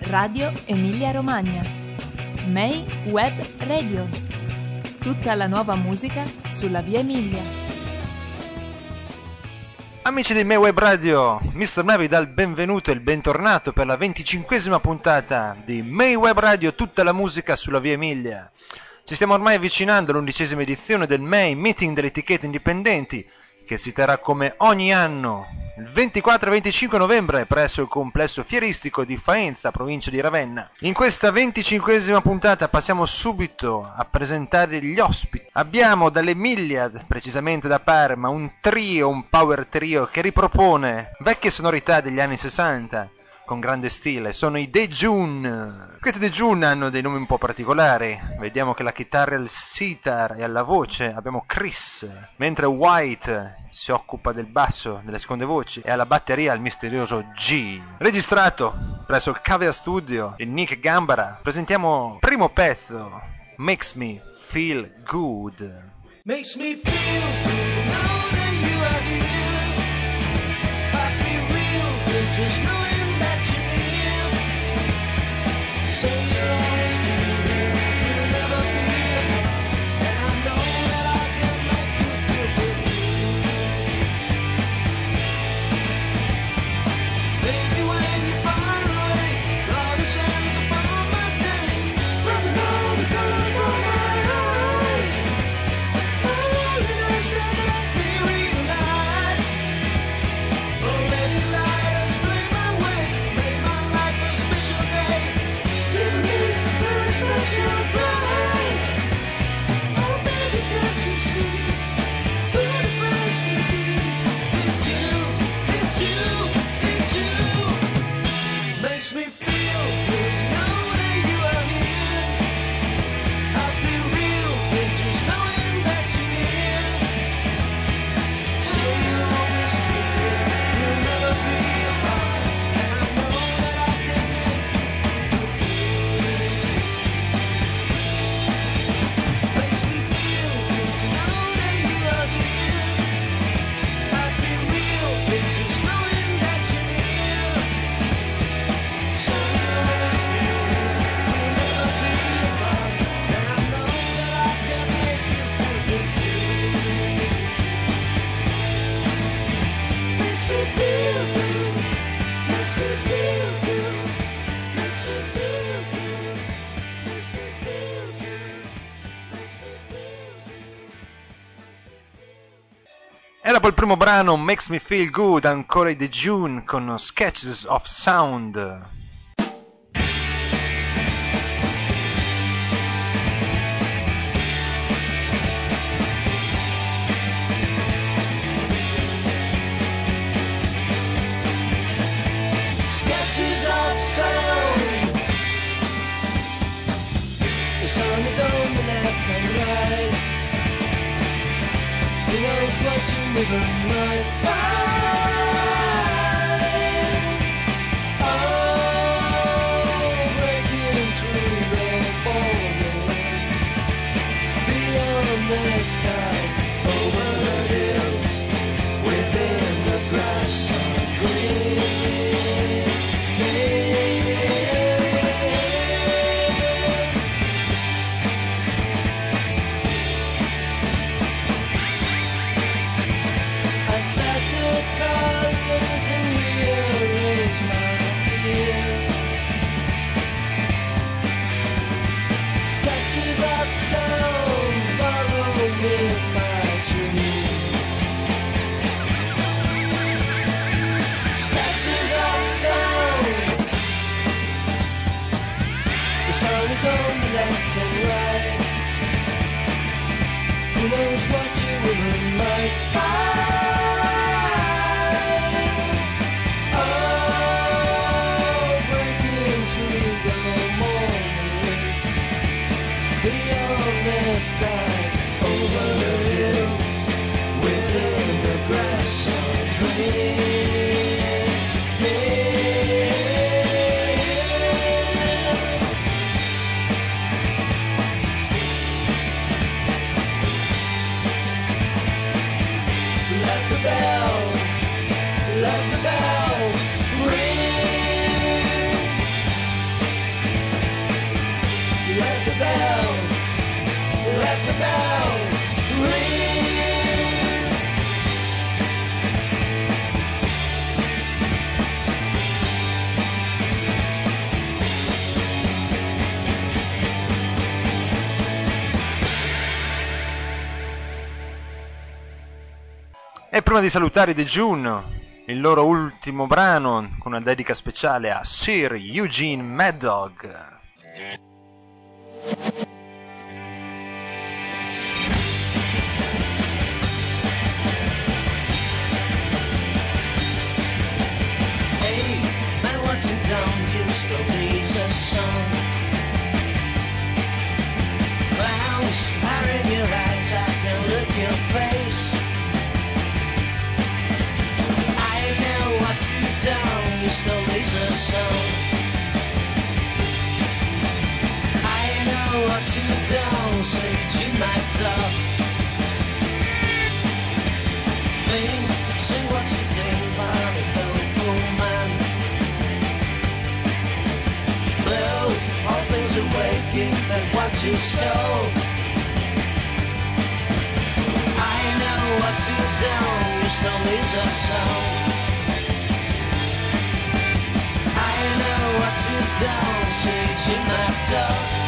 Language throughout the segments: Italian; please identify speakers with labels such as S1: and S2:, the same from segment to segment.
S1: Radio Emilia Romagna. May Web Radio. Tutta la nuova musica sulla Via Emilia.
S2: Amici di May Web Radio, Mr. May vi dà il benvenuto e il bentornato per la 25esima puntata di May Web Radio, tutta la musica sulla Via Emilia. Ci stiamo ormai avvicinando all'11ª edizione del May Meeting delle etichette indipendenti, che si terrà come ogni anno il 24 e 25 novembre presso il complesso fieristico di Faenza, provincia di Ravenna. In questa 25esima puntata passiamo subito a presentare gli ospiti. Abbiamo dall'Emilia, precisamente da Parma, un power trio che ripropone vecchie sonorità degli anni 60 con grande stile. Sono i The June. Questi The June hanno dei nomi un po' particolari. Vediamo che la chitarra è il sitar e alla voce abbiamo Chris, mentre White si occupa del basso, delle seconde voci, e alla batteria il misterioso G. Registrato presso il Cavea Studio di Nick Gambara, presentiamo il primo pezzo, Makes Me Feel Good.
S3: Makes me feel good, know that you are here. I feel real good just knowing that you're here. Say you're always to me, you'll never be alone. And I know that I can make you feel good too. Baby, when you're far away, all the sands upon my day, running all the colors from my eyes.
S2: Era poi il primo brano, Makes Me Feel Good, ancora i The June con Sketches of Sound.
S3: Sketches of sound. The song is on the left and right. Who knows what you never might find? Oh, breaking through the border, beyond the sky, over the hills, within the grass of green. On the left and right. Who knows what you women might find? Oh, breaking through the morning, beyond the sky, over the hills, within the grass of green. Let the bell ring.
S2: E prima di salutare The June, il loro ultimo brano con una dedica speciale a Sir Eugene Mad Dog.
S3: Stories a song. Clowns are in your eyes, I can look your face. I know what you've done, your stories a song. I know what you've done, so you might talk. Think, say what you think, but a hopeful man. All things are waking and what you stole. I know what you've done, your stories are song. I know what you've done, so you might talk.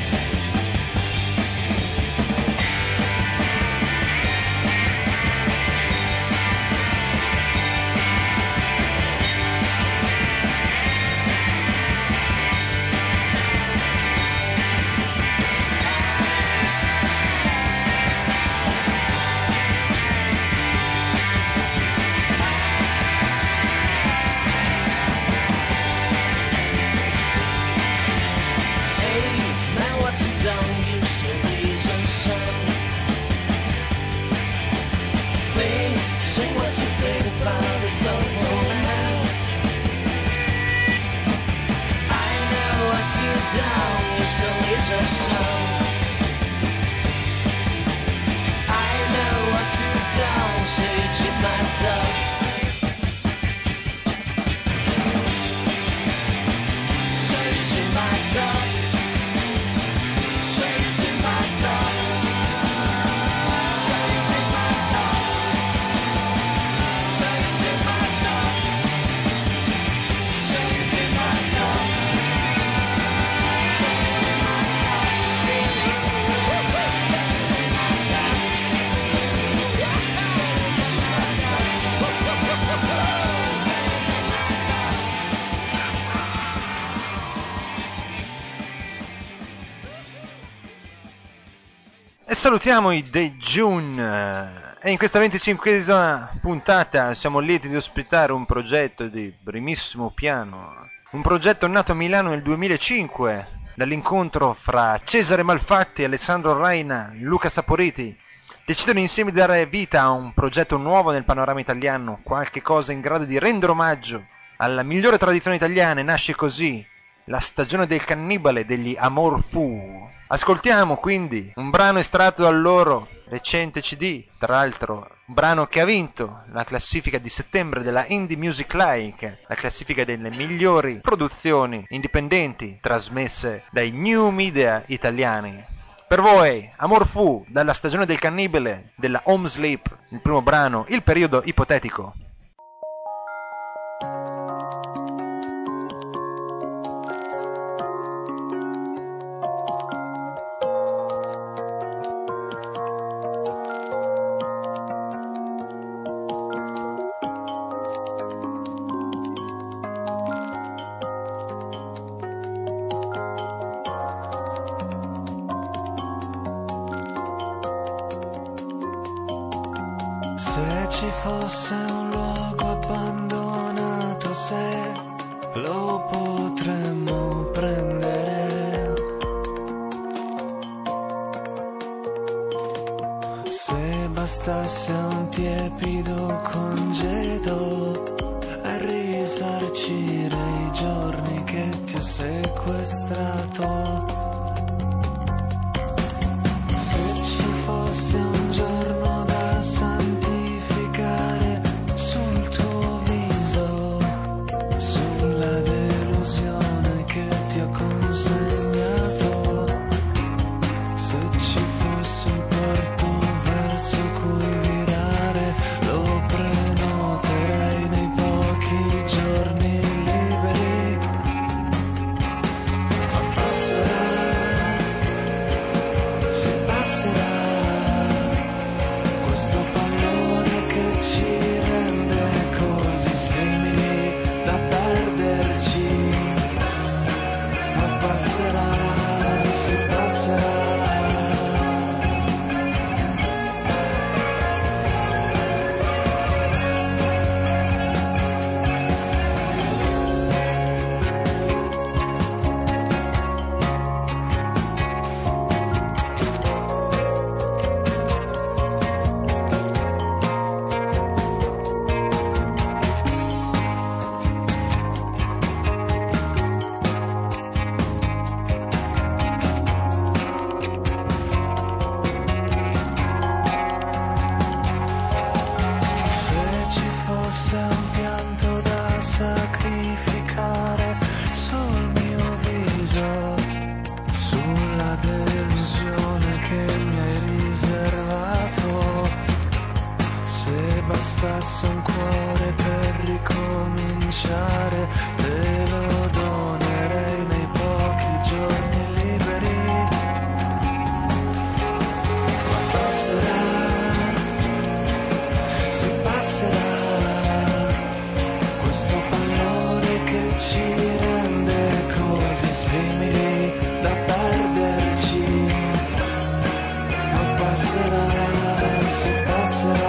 S3: Say what you think about the double man. I know what you've done, your stories are song. I know what you've done, say you might talk. Say you might talk. Say you might talk.
S2: Salutiamo i The June e in questa 25esima puntata siamo lieti di ospitare un progetto di primissimo piano, un progetto nato a Milano nel 2005 dall'incontro fra Cesare Malfatti, Alessandro Raina, Luca Saporiti. Decidono insieme di dare vita a un progetto nuovo nel panorama italiano, qualche cosa in grado di rendere omaggio alla migliore tradizione italiana, e nasce così la stagione del cannibale degli Amor Fu. Ascoltiamo quindi un brano estratto dal loro recente CD, tra l'altro un brano che ha vinto la classifica di settembre della Indie Music Like, la classifica delle migliori produzioni indipendenti trasmesse dai new media italiani. Per voi, Amor Fu, dalla stagione del cannibale della Home Sleep, il primo brano, Il periodo ipotetico.
S4: Se ci fosse un luogo abbandonato, se lo potremmo prendere, se bastasse un tiepido congedo a risarcire i giorni che ti ho sequestrato. Se ci fosse un giorno da santificare sul tuo viso, sulla delusione che ti ho consegnato, se ci fosse un porto verso cui virare, lo prenoterei nei pochi giorni liberi, ma passerai fosse un pianto da sacrificare sul mio viso, sulla delusione che mi hai riservato. Se bastasse un cuore per ricominciare, te lo donerei nei pochi giorni liberi. Ma passerà, si passerà, questo pallore che ci rende così simili da perderci. Ma passerà, si passerà.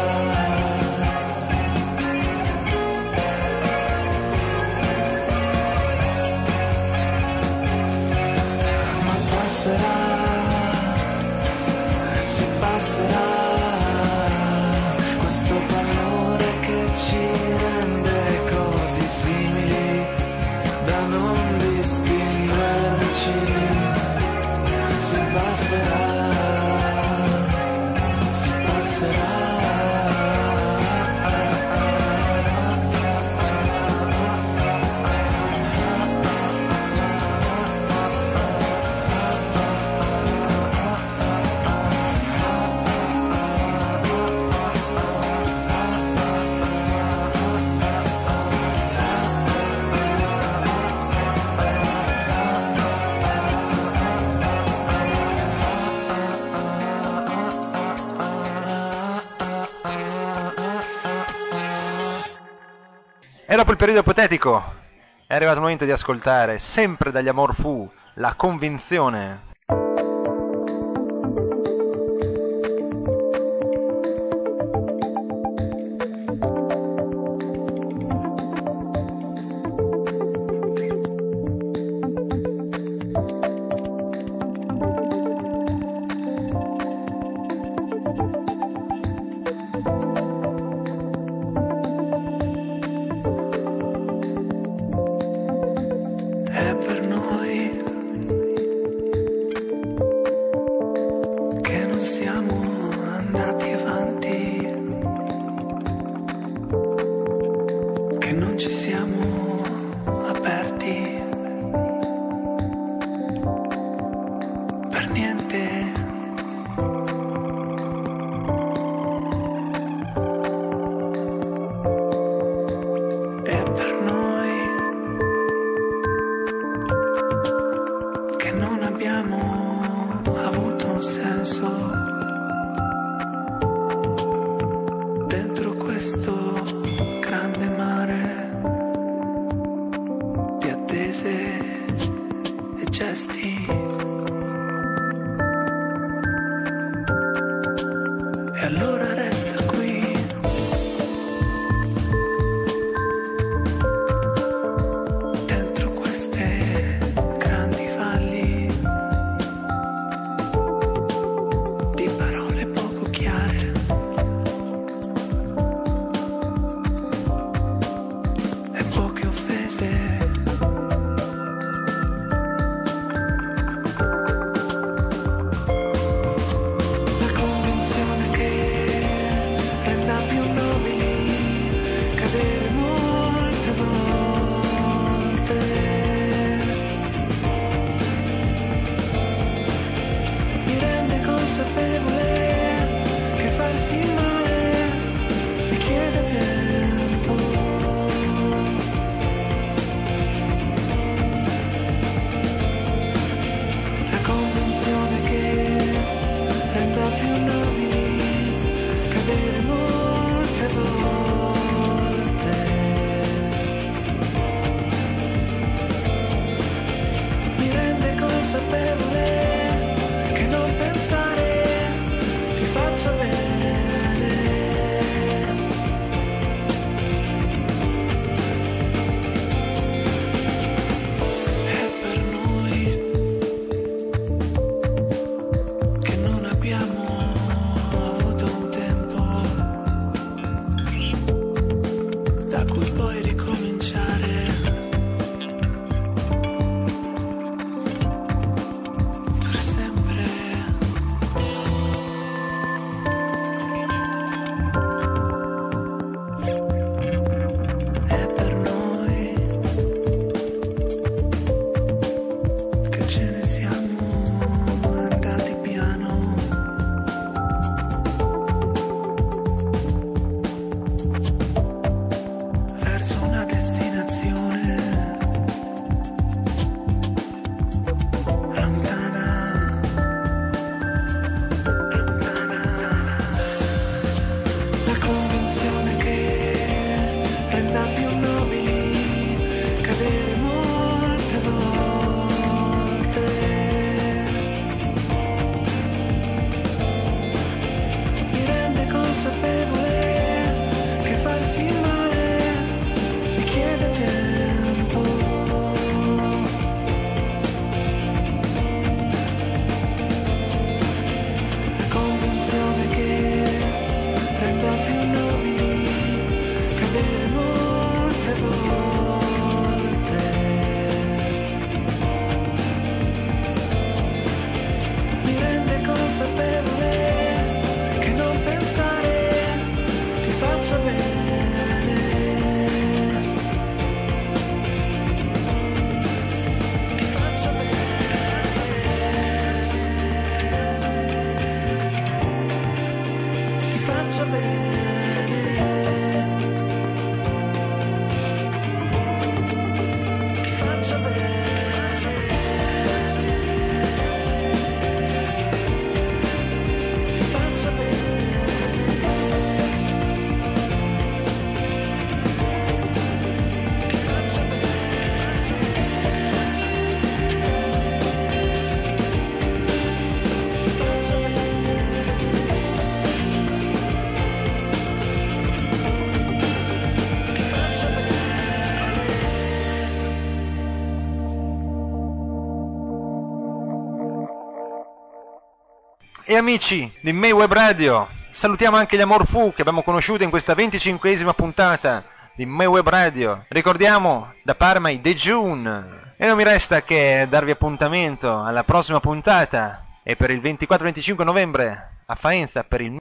S4: Si passerà, questo pallore che ci rende così simili da non distinguerci. Si passerà, si passerà.
S2: E dopo il periodo ipotetico è arrivato il momento di ascoltare, sempre dagli Amor Fu, La Convinzione.
S4: È per noi che non siamo andati avanti, che non ci siamo aperti per niente. È per noi che non abbiamo avuto un senso dentro questo grande mare.
S2: E amici di May Web Radio, salutiamo anche gli Amor Fu che abbiamo conosciuto in questa 25esima puntata di May Web Radio. Ricordiamo da Parma i The June. E non mi resta che darvi appuntamento alla prossima puntata e per il 24-25 novembre a Faenza per il